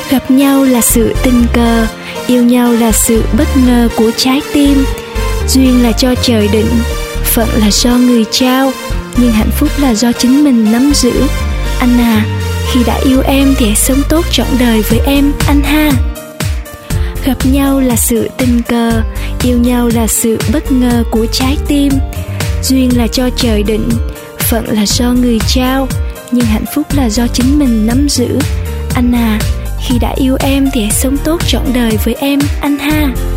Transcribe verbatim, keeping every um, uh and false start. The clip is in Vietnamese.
Gặp nhau là sự tình cờ, yêu nhau là sự bất ngờ của trái tim. Duyên là cho trời định, phận là do người trao, nhưng hạnh phúc là do chính mình nắm giữ. Anh à, khi đã yêu em thì hãy sống tốt trọn đời với em anh ha. Gặp nhau là sự tình cờ, yêu nhau là sự bất ngờ của trái tim. Duyên là cho trời định, phận là do người trao, nhưng hạnh phúc là do chính mình nắm giữ. Anh à, khi đã yêu em thì hãy sống tốt trọn đời với em anh ha.